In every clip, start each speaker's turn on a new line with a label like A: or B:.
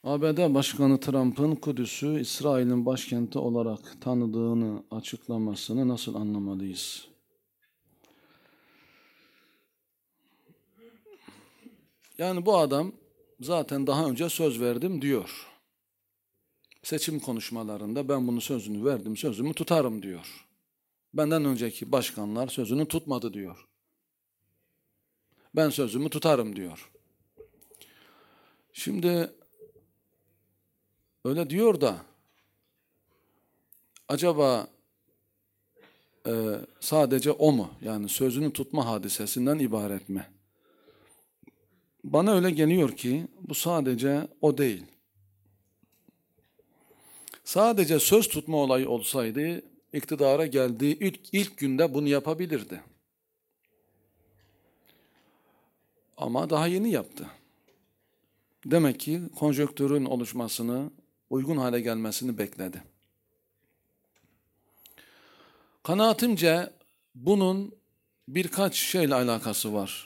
A: ABD Başkanı Trump'ın Kudüs'ü İsrail'in başkenti olarak tanıdığını açıklamasını nasıl anlamalıyız? Yani bu adam zaten daha önce söz verdim diyor. Seçim konuşmalarında ben bunun sözünü verdim, sözümü tutarım diyor. Benden önceki başkanlar sözünü tutmadı diyor. Ben sözümü tutarım diyor. Şimdi öyle diyor da acaba sadece o mu? Yani sözünü tutma hadisesinden ibaret mi? Bana öyle geliyor ki bu sadece o değil. Sadece söz tutma olayı olsaydı iktidara geldiği ilk günde bunu yapabilirdi. Ama daha yeni yaptı. Demek ki konjonktürün oluşmasını, uygun hale gelmesini bekledi. Kanaatimce bunun birkaç şeyle alakası var.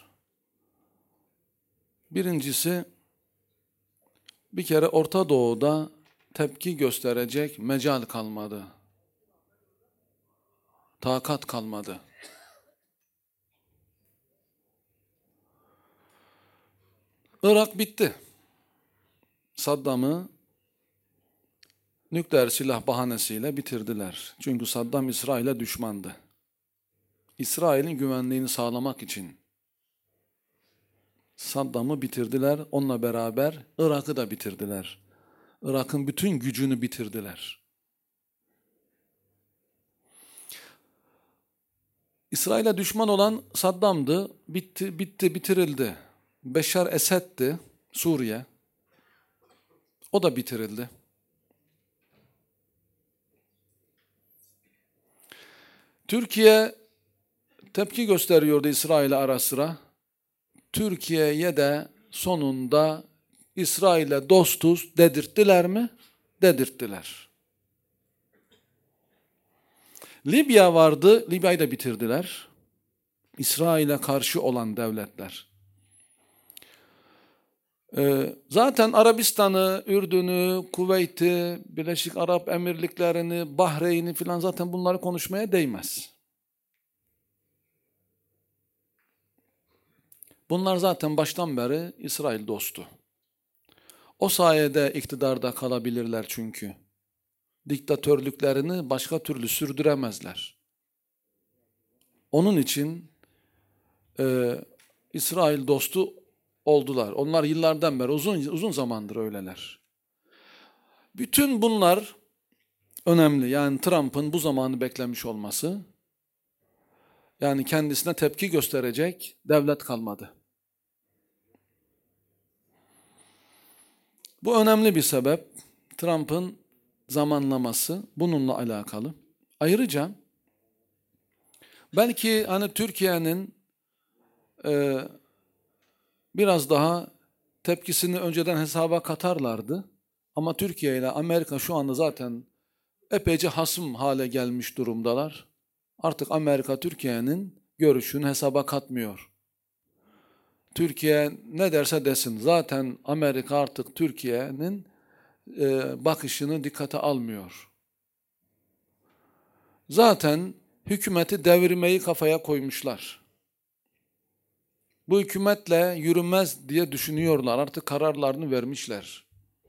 A: Birincisi, bir kere Orta Doğu'da tepki gösterecek mecal kalmadı. Takat kalmadı. Irak bitti. Saddam'ı nükleer silah bahanesiyle bitirdiler. Çünkü Saddam İsrail'e düşmandı. İsrail'in güvenliğini sağlamak için Saddam'ı bitirdiler. Onunla beraber Irak'ı da bitirdiler. Irak'ın bütün gücünü bitirdiler. İsrail'e düşman olan Saddam'dı. Bitti, bitirildi. Beşar Esed'di Suriye. O da bitirildi. Türkiye tepki gösteriyordu İsrail'e ara sıra. Türkiye'ye de sonunda İsrail'e dostuz dedirttiler mi? Dedirttiler. Libya vardı, Libya'yı da bitirdiler. İsrail'e karşı olan devletler. Zaten Arabistan'ı, Ürdün'ü, Kuveyt'i, Birleşik Arap Emirlikleri'ni, Bahreyn'i filan zaten bunları konuşmaya değmez. Bunlar zaten baştan beri İsrail dostu. O sayede iktidarda kalabilirler çünkü. Diktatörlüklerini başka türlü sürdüremezler. Onun için İsrail dostu oldular. Onlar yıllardan beri uzun zamandır öyleler. Bütün bunlar önemli. Yani Trump'ın bu zamanı beklemiş olması, yani kendisine tepki gösterecek devlet kalmadı. Bu önemli bir sebep. Trump'ın zamanlaması bununla alakalı. Ayrıca belki hani Türkiye'nin biraz daha tepkisini önceden hesaba katarlardı. Ama Türkiye ile Amerika şu anda zaten epeyce hasım hale gelmiş durumdalar. Artık Amerika Türkiye'nin görüşünü hesaba katmıyor. Türkiye ne derse desin zaten Amerika artık Türkiye'nin bakışını dikkate almıyor. Zaten hükümeti devirmeyi kafaya koymuşlar. Bu hükümetle yürümez diye düşünüyorlar. Artık kararlarını vermişler.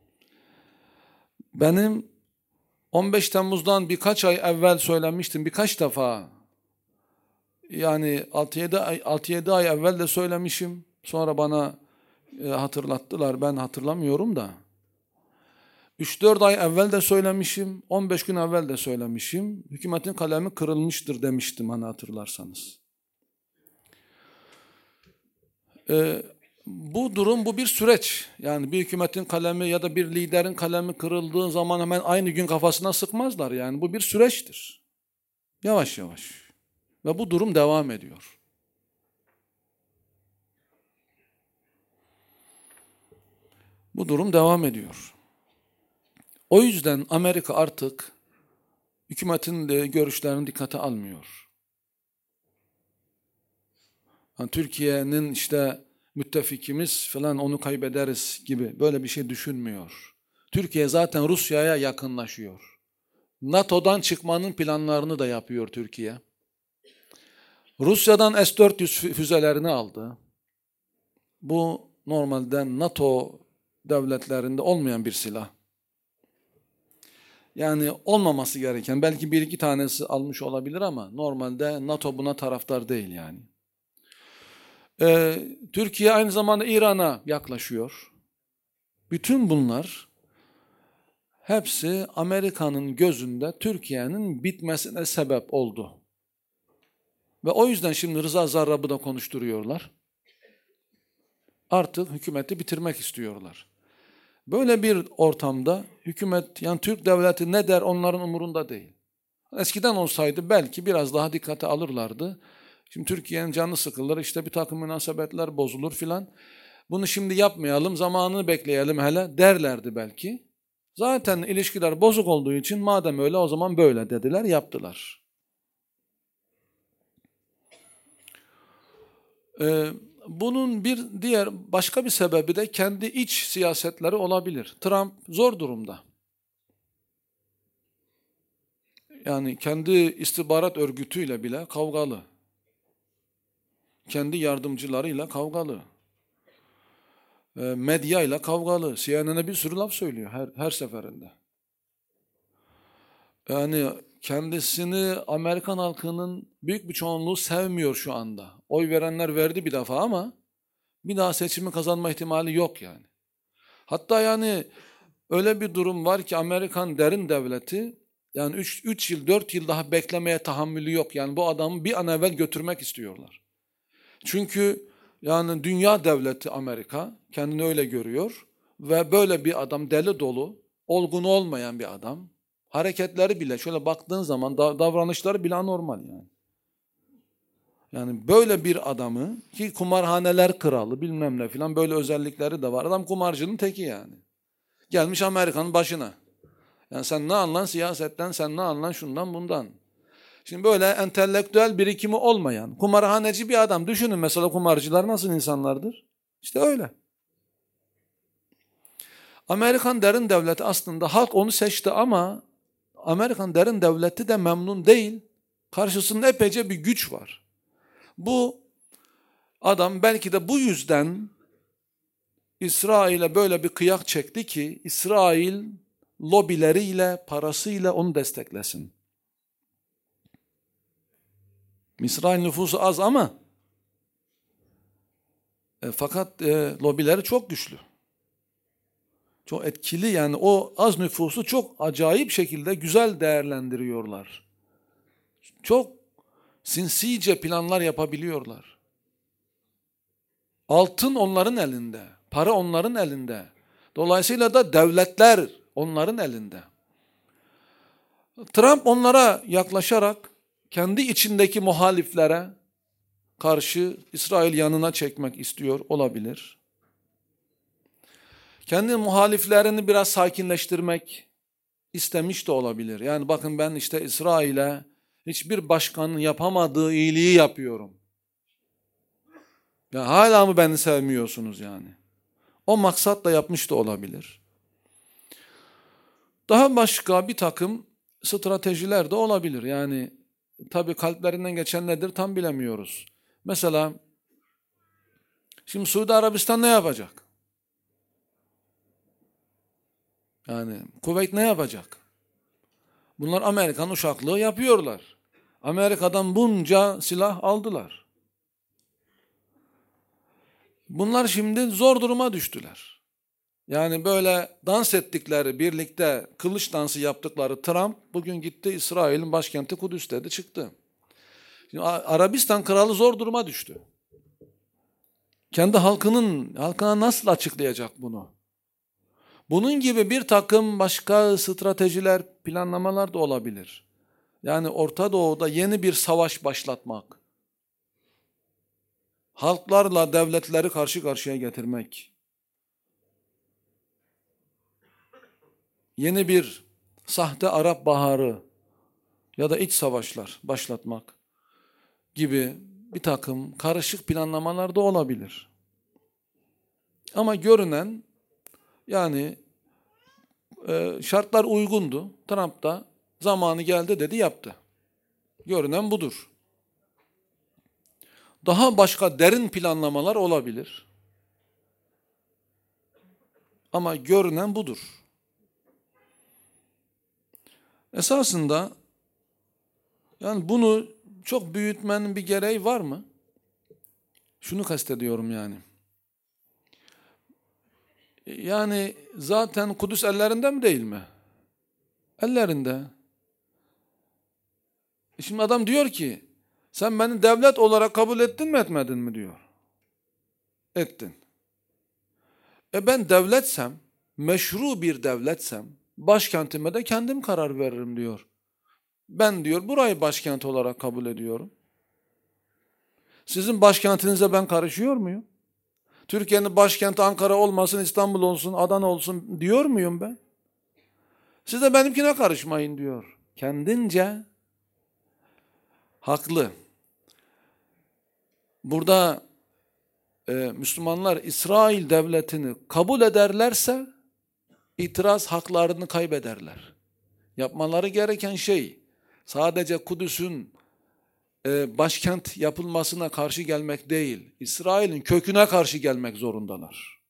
A: Benim 15 Temmuz'dan birkaç ay evvel söylemiştim. Birkaç defa. Yani 6-7 ay evvel de söylemişim. Sonra bana hatırlattılar. Ben hatırlamıyorum da. 3-4 ay evvel de söylemişim. 15 gün evvel de söylemişim. Hükümetin kalemi kırılmıştır demiştim hani hatırlarsanız. Bu durum, bu bir süreç. Yani bir hükümetin kalemi ya da bir liderin kalemi kırıldığı zaman hemen aynı gün kafasına sıkmazlar. Yani bu bir süreçtir. Yavaş yavaş. Ve bu durum devam ediyor. Bu durum devam ediyor. O yüzden Amerika artık hükümetin de görüşlerini dikkate almıyor. Yani Türkiye'nin işte müttefikimiz falan onu kaybederiz gibi böyle bir şey düşünmüyor. Türkiye zaten Rusya'ya yakınlaşıyor. NATO'dan çıkmanın planlarını da yapıyor Türkiye. Rusya'dan S-400 füzelerini aldı. Bu normalde NATO devletlerinde olmayan bir silah. Yani olmaması gereken, belki bir iki tanesi almış olabilir ama normalde NATO buna taraftar değil yani. Türkiye aynı zamanda İran'a yaklaşıyor. Bütün bunlar hepsi Amerika'nın gözünde Türkiye'nin bitmesine sebep oldu. Ve o yüzden şimdi Rıza Zarrab'ı da konuşturuyorlar. Artık hükümeti bitirmek istiyorlar. Böyle bir ortamda hükümet, yani Türk devleti ne der onların umurunda değil. Eskiden olsaydı belki biraz daha dikkate alırlardı. Şimdi Türkiye'nin canı sıkılır, işte bir takım münasebetler bozulur filan. Bunu şimdi yapmayalım, zamanını bekleyelim hele derlerdi belki. Zaten ilişkiler bozuk olduğu için madem öyle o zaman böyle dediler, yaptılar. Bunun bir diğer başka bir sebebi de kendi iç siyasetleri olabilir. Trump zor durumda. Yani kendi istihbarat örgütüyle bile kavgalı. Kendi yardımcılarıyla kavgalı. Medyayla kavgalı. CNN'e bir sürü laf söylüyor her seferinde. Yani kendisini Amerikan halkının büyük bir çoğunluğu sevmiyor şu anda. Oy verenler verdi bir defa ama bir daha seçimi kazanma ihtimali yok yani. Hatta yani öyle bir durum var ki Amerikan derin devleti yani 3 yıl 4 yıl daha beklemeye tahammülü yok. Yani bu adamı bir an evvel götürmek istiyorlar. Çünkü yani dünya devleti Amerika kendini öyle görüyor ve böyle bir adam deli dolu, olgun olmayan bir adam. Hareketleri bile şöyle baktığın zaman davranışları bile anormal yani. Yani böyle bir adamı ki kumarhaneler kralı bilmem ne filan böyle özellikleri de var. Adam kumarcının teki yani. Gelmiş Amerika'nın başına. Yani sen ne anlan siyasetten, sen ne anlan şundan bundan. Şimdi böyle entelektüel birikimi olmayan, kumarhaneci bir adam. Düşünün mesela kumarcılar nasıl insanlardır? İşte öyle. Amerikan derin devleti aslında halk onu seçti ama Amerikan derin devleti de memnun değil. Karşısında epeyce bir güç var. Bu adam belki de bu yüzden İsrail'e böyle bir kıyak çekti ki İsrail lobileriyle, parasıyla onu desteklesin. İsrail nüfusu az ama fakat lobileri çok güçlü. Çok etkili yani o az nüfusu çok acayip şekilde güzel değerlendiriyorlar. Çok sinsice planlar yapabiliyorlar. Altın onların elinde, para onların elinde. Dolayısıyla da devletler onların elinde. Trump onlara yaklaşarak kendi içindeki muhaliflere karşı İsrail yanına çekmek istiyor olabilir. Kendi muhaliflerini biraz sakinleştirmek istemiş de olabilir. Yani bakın ben işte İsrail'e hiçbir başkanın yapamadığı iyiliği yapıyorum. Ya hala mı beni sevmiyorsunuz yani? O maksatla yapmış da olabilir. Daha başka bir takım stratejiler de olabilir. Yani tabii kalplerinden geçen nedir tam bilemiyoruz. Mesela şimdi Suudi Arabistan ne yapacak? Yani Kuveyt ne yapacak? Bunlar Amerikan uşaklığı yapıyorlar. Amerika'dan bunca silah aldılar. Bunlar şimdi zor duruma düştüler. Yani böyle dans ettikleri, birlikte kılıç dansı yaptıkları Trump bugün gitti İsrail'in başkenti Kudüs dedi çıktı. Şimdi Arabistan kralı zor duruma düştü. Kendi halkına nasıl açıklayacak bunu? Bunun gibi bir takım başka stratejiler, planlamalar da olabilir. Yani Orta Doğu'da yeni bir savaş başlatmak. Halklarla devletleri karşı karşıya getirmek. Yeni bir sahte Arap Baharı ya da iç savaşlar başlatmak gibi bir takım karışık planlamalar da olabilir. Ama görünen yani Şartlar uygundu. Trump da zamanı geldi dedi, yaptı. Görünen budur. Daha başka derin planlamalar olabilir. Ama görünen budur. Esasında yani bunu çok büyütmenin bir gereği var mı? Şunu kastediyorum yani. Yani zaten Kudüs ellerinde mi değil mi? Ellerinde. Şimdi adam diyor ki, sen beni devlet olarak kabul ettin mi etmedin mi diyor. Ettin. Ben devletsem, meşru bir devletsem, başkentime de kendim karar veririm diyor. Ben diyor burayı başkent olarak kabul ediyorum. Sizin başkentinize ben karışıyor muyum? Türkiye'nin başkenti Ankara olmasın, İstanbul olsun, Adana olsun diyor muyum ben? Siz de benimkine karışmayın diyor. Kendince haklı. Burada Müslümanlar İsrail devletini kabul ederlerse itiraz haklarını kaybederler. Yapmaları gereken şey sadece Kudüs'ün başkent yapılmasına karşı gelmek değil, İsrail'in köküne karşı gelmek zorundalar.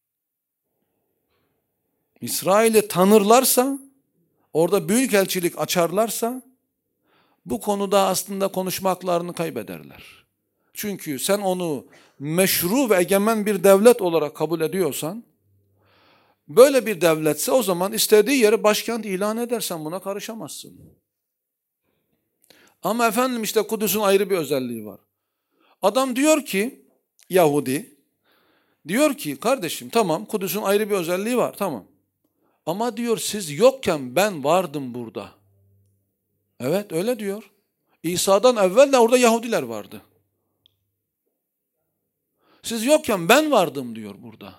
A: İsrail'i tanırlarsa, orada büyükelçilik açarlarsa, bu konuda aslında konuşma haklarını kaybederler. Çünkü sen onu meşru ve egemen bir devlet olarak kabul ediyorsan, böyle bir devletse o zaman istediği yere başkent ilan edersen buna karışamazsın. Ama efendim işte Kudüs'ün ayrı bir özelliği var. Adam diyor ki, Yahudi, diyor ki kardeşim tamam Kudüs'ün ayrı bir özelliği var tamam. Ama diyor siz yokken ben vardım burada. Evet öyle diyor. İsa'dan evvel de orada Yahudiler vardı. Siz yokken ben vardım diyor burada.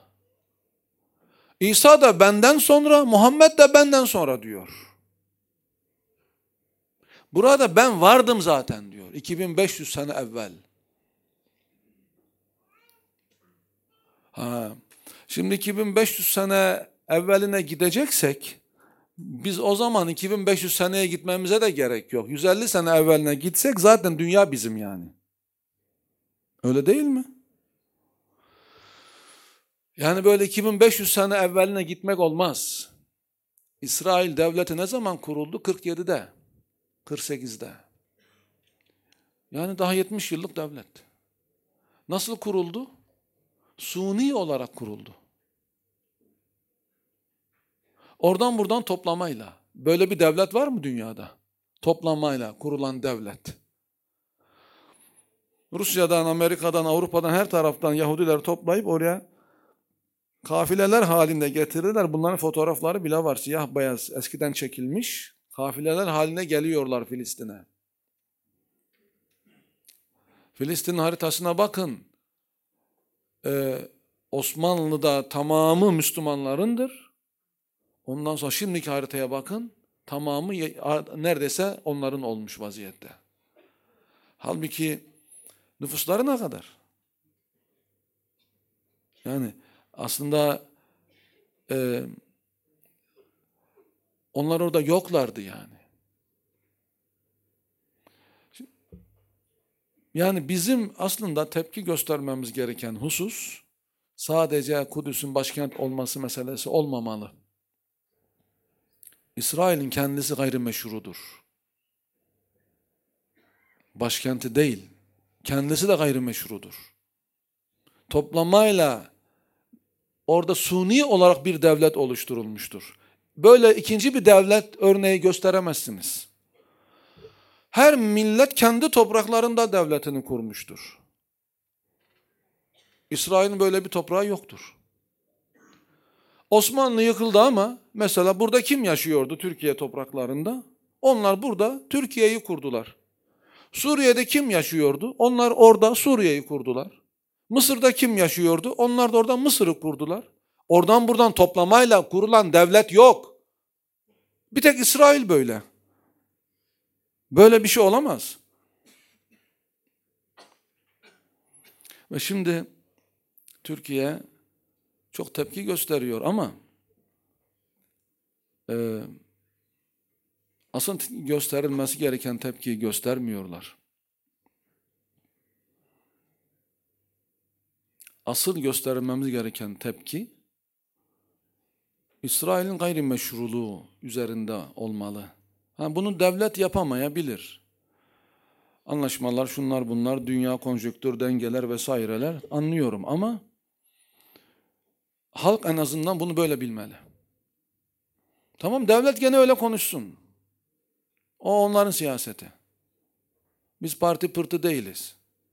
A: İsa da benden sonra, Muhammed de benden sonra diyor. Burada ben vardım zaten diyor. 2500 sene evvel. Şimdi 2500 sene evveline gideceksek, biz o zaman 2500 seneye gitmemize de gerek yok. 150 sene evveline gitsek zaten dünya bizim yani. Öyle değil mi? Yani böyle 2500 sene evveline gitmek olmaz. İsrail devleti ne zaman kuruldu? 47'de, 48'de. Yani daha 70 yıllık devlet. Nasıl kuruldu? Suni olarak kuruldu. Oradan buradan toplamayla. Böyle bir devlet var mı dünyada? Toplamayla kurulan devlet. Rusya'dan, Amerika'dan, Avrupa'dan her taraftan Yahudiler toplayıp oraya kafileler halinde getirirler. Bunların fotoğrafları bile var. Siyah beyaz eskiden çekilmiş. Kafileler haline geliyorlar Filistin'e. Filistin haritasına bakın. Osmanlı'da tamamı Müslümanlarındır. Ondan sonra şimdiki haritaya bakın. Tamamı neredeyse onların olmuş vaziyette. Halbuki nüfusları ne kadar? Yani aslında onlar orada yoklardı yani. Yani bizim aslında tepki göstermemiz gereken husus sadece Kudüs'ün başkent olması meselesi olmamalı. İsrail'in kendisi gayrimeşrudur. Başkenti değil, kendisi de gayrimeşrudur. Toplamayla orada suni olarak bir devlet oluşturulmuştur. Böyle ikinci bir devlet örneği gösteremezsiniz. Her millet kendi topraklarında devletini kurmuştur. İsrail'in böyle bir toprağı yoktur. Osmanlı yıkıldı ama mesela burada kim yaşıyordu Türkiye topraklarında? Onlar burada Türkiye'yi kurdular. Suriye'de kim yaşıyordu? Onlar orada Suriye'yi kurdular. Mısır'da kim yaşıyordu? Onlar da orada Mısır'ı kurdular. Oradan buradan toplamayla kurulan devlet yok. Bir tek İsrail böyle. Böyle bir şey olamaz. Ve şimdi Türkiye çok tepki gösteriyor ama e, asıl gösterilmesi gereken tepkiyi göstermiyorlar. Asıl göstermemiz gereken tepki, İsrail'in gayrimeşruluğu üzerinde olmalı. Bunu devlet yapamayabilir. Anlaşmalar, şunlar bunlar, dünya konjonktür dengeler vesaireler anlıyorum ama halk en azından bunu böyle bilmeli. Tamam, devlet gene öyle konuşsun. O onların siyaseti. Biz parti pırtı değiliz.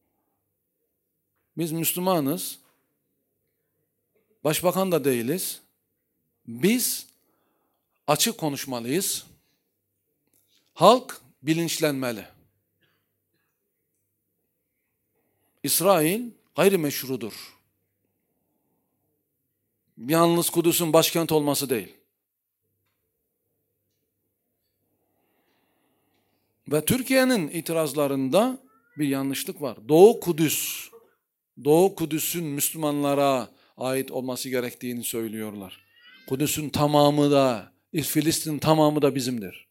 A: Biz Müslümanız. Başbakan da değiliz. Biz açık konuşmalıyız. Halk bilinçlenmeli. İsrail gayrimeşrudur. Yalnız Kudüs'ün başkent olması değil. Ve Türkiye'nin itirazlarında bir yanlışlık var. Doğu Kudüs'ün Müslümanlara ait olması gerektiğini söylüyorlar. Kudüs'ün tamamı da, Filistin'in tamamı da bizimdir.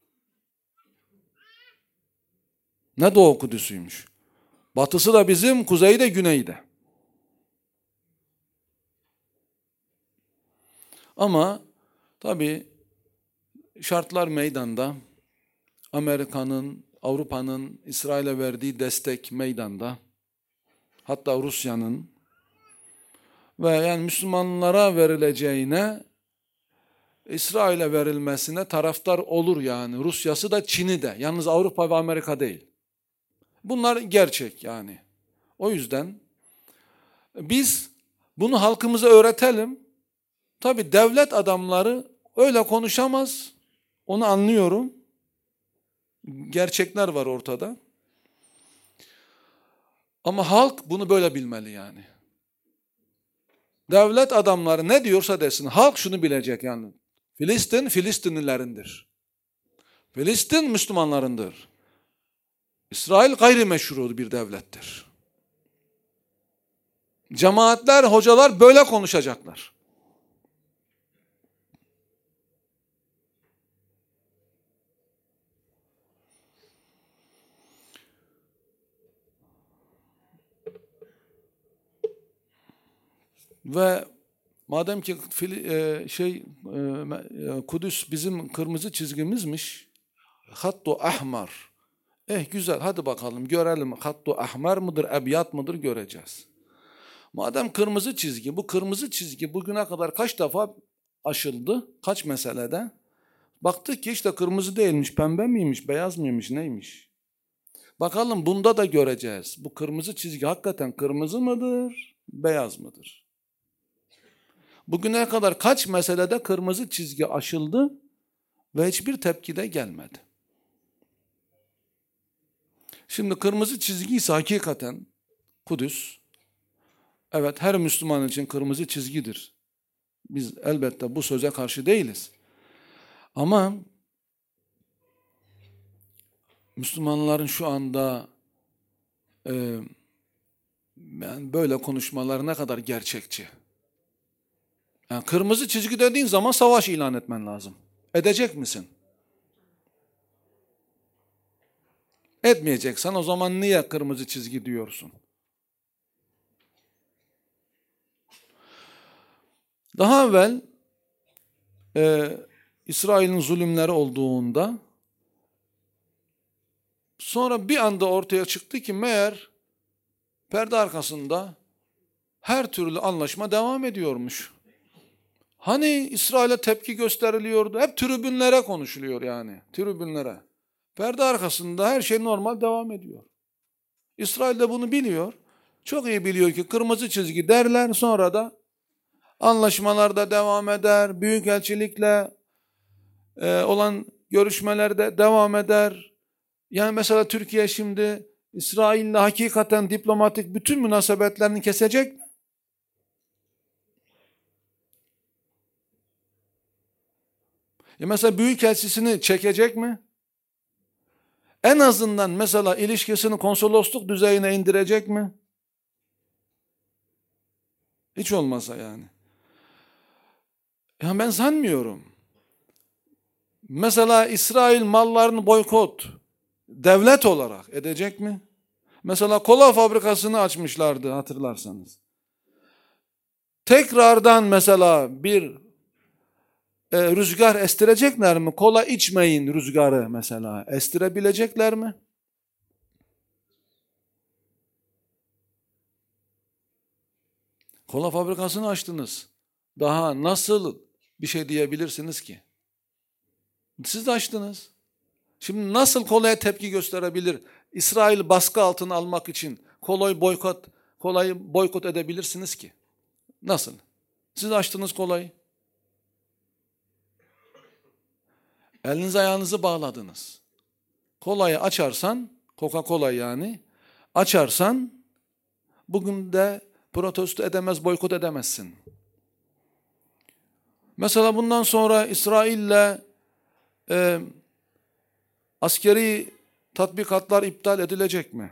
A: Ne Doğu Kudüs'üymüş? Batısı da bizim, kuzeyi de güneyi de. Ama tabii şartlar meydanda. Amerika'nın, Avrupa'nın İsrail'e verdiği destek meydanda. Hatta Rusya'nın ve yani Müslümanlara verileceğine İsrail'e verilmesine taraftar olur yani. Rusya'sı da Çin'i de. Yalnız Avrupa ve Amerika değil. Bunlar gerçek yani. O yüzden biz bunu halkımıza öğretelim. Tabii devlet adamları öyle konuşamaz. Onu anlıyorum. Gerçekler var ortada. Ama halk bunu böyle bilmeli yani. Devlet adamları ne diyorsa desin. Halk şunu bilecek yani. Filistin, Filistinlilerindir. Filistin, Müslümanlarındır. İsrail gayrimeşru bir devlettir. Cemaatler, hocalar böyle konuşacaklar. Ve madem ki Kudüs bizim kırmızı çizgimizmiş. Hattu ahmar. Güzel, hadi bakalım görelim. Hattu ahmar mıdır, ebyat mıdır göreceğiz. Madem kırmızı çizgi, bu kırmızı çizgi bugüne kadar kaç defa aşıldı? Kaç meselede? Baktık ki işte kırmızı değilmiş, pembe miymiş, beyaz mıymış, neymiş? Bakalım bunda da göreceğiz. Bu kırmızı çizgi hakikaten kırmızı mıdır, beyaz mıdır? Bugüne kadar kaç meselede kırmızı çizgi aşıldı ve hiçbir tepki de gelmedi. Şimdi kırmızı çizgi ise hakikaten Kudüs, evet her Müslüman için kırmızı çizgidir. Biz elbette bu söze karşı değiliz. Ama Müslümanların şu anda yani böyle konuşmaları ne kadar gerçekçi. Yani kırmızı çizgi dediğin zaman savaş ilan etmen lazım. Edecek misin? Etmeyeceksen o zaman niye kırmızı çizgi diyorsun? Daha evvel İsrail'in zulümleri olduğunda sonra bir anda ortaya çıktı ki meğer perde arkasında her türlü anlaşma devam ediyormuş. Hani İsrail'e tepki gösteriliyordu? Hep tribünlere konuşuluyor yani. Tribünlere. Perde arkasında her şey normal devam ediyor. İsrail de bunu biliyor. Çok iyi biliyor ki kırmızı çizgi derler, sonra da anlaşmalarda devam eder. Büyükelçilikle olan görüşmelerde devam eder. Yani mesela Türkiye şimdi İsrail'le hakikaten diplomatik bütün münasebetlerini kesecek mi? Mesela büyükelçisini çekecek mi? En azından mesela ilişkisini konsolosluk düzeyine indirecek mi? Hiç olmazsa yani. Ya ben sanmıyorum. Mesela İsrail mallarını boykot devlet olarak edecek mi? Mesela kola fabrikasını açmışlardı hatırlarsanız. Tekrardan mesela bir rüzgar estirecekler mi? Kola içmeyin rüzgarı mesela. Estirebilecekler mi? Kola fabrikasını açtınız. Daha nasıl bir şey diyebilirsiniz ki? Siz de açtınız. Şimdi nasıl kolaya tepki gösterebilir? İsrail baskı altına almak için kolayı boykot edebilirsiniz ki. Nasıl? Siz açtınız kolayı. Eliniz ayağınızı bağladınız. Kolayı açarsan, Coca-Cola yani, açarsan bugün de protesto edemez, boykot edemezsin. Mesela bundan sonra İsrail'le askeri tatbikatlar iptal edilecek mi?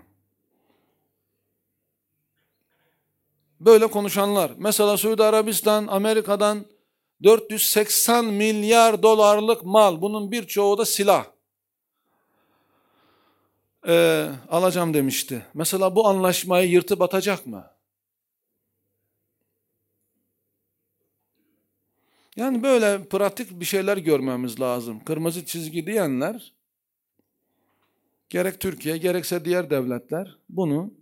A: Böyle konuşanlar. Mesela Suudi Arabistan, Amerika'dan 480 milyar dolarlık mal, bunun birçoğu da silah alacağım demişti. Mesela bu anlaşmayı yırtıp atacak mı? Yani böyle pratik bir şeyler görmemiz lazım. Kırmızı çizgi diyenler, gerek Türkiye gerekse diğer devletler bunu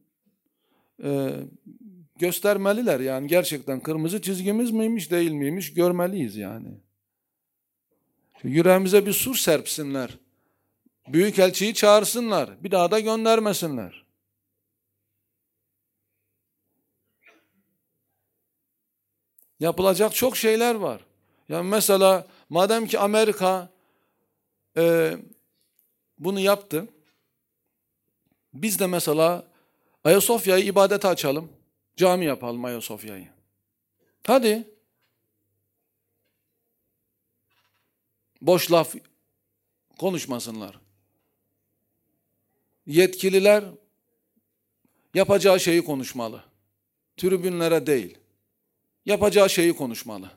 A: göstermeliler. Yani gerçekten kırmızı çizgimiz miymiş değil miymiş görmeliyiz yani. Yüreğimize bir sur serpsinler. Büyükelçiyi çağırsınlar. Bir daha da göndermesinler. Yapılacak çok şeyler var. Yani mesela madem ki Amerika bunu yaptı, biz de mesela Ayasofya'yı ibadete açalım. Cami yapalım Ayasofya'yı. Hadi. Boş laf konuşmasınlar. Yetkililer yapacağı şeyi konuşmalı. Tribünlere değil. Yapacağı şeyi konuşmalı.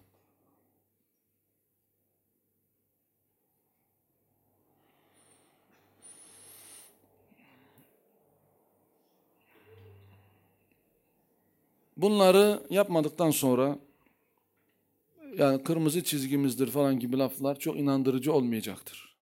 A: Bunları yapmadıktan sonra yani kırmızı çizgimizdir falan gibi laflar çok inandırıcı olmayacaktır.